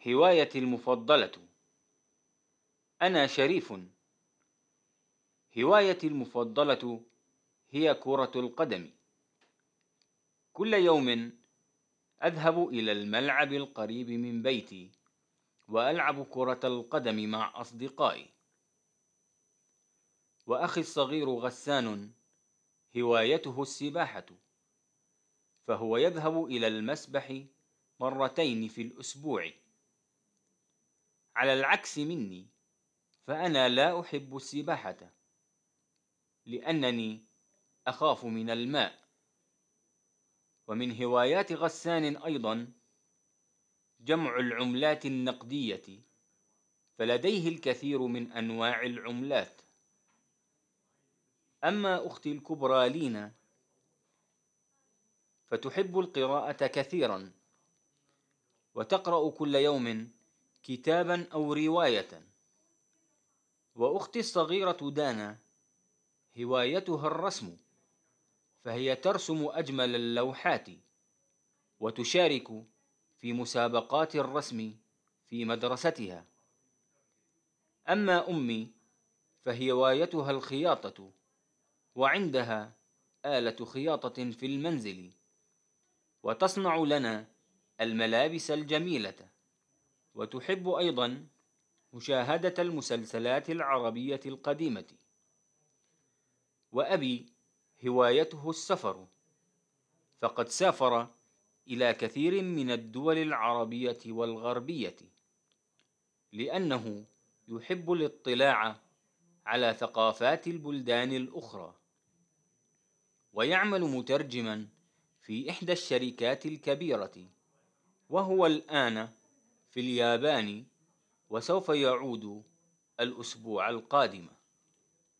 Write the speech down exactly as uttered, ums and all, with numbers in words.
هوايتي المفضلة. أنا شريف. هوايتي المفضلة هي كرة القدم. كل يوم أذهب إلى الملعب القريب من بيتي وألعب كرة القدم مع أصدقائي. وأخي الصغير غسان هوايته السباحة، فهو يذهب إلى المسبح مرتين في الأسبوع. على العكس مني، فأنا لا أحب السباحة لأنني أخاف من الماء. ومن هوايات غسان أيضا جمع العملات النقدية، فلديه الكثير من أنواع العملات. أما أختي الكبرى لينا فتحب القراءة كثيرا، وتقرأ كل يوم كتابا أو رواية. وأختي الصغيرة دانا هوايتها الرسم، فهي ترسم أجمل اللوحات وتشارك في مسابقات الرسم في مدرستها. أما أمي فهوايتها الخياطة، وعندها آلة خياطة في المنزل، وتصنع لنا الملابس الجميلة. وتحب أيضا مشاهدة المسلسلات العربية القديمة. وأبي هوايته السفر، فقد سافر إلى كثير من الدول العربية والغربية لأنه يحب الاطلاع على ثقافات البلدان الأخرى. ويعمل مترجما في إحدى الشركات الكبيرة، وهو الآن في اليابان، وسوف يعود الأسبوع القادم.